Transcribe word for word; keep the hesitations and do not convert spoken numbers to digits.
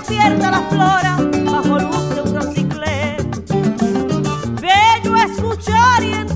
despierta la flora bajo luz de un rosiclé. Bello escuchar y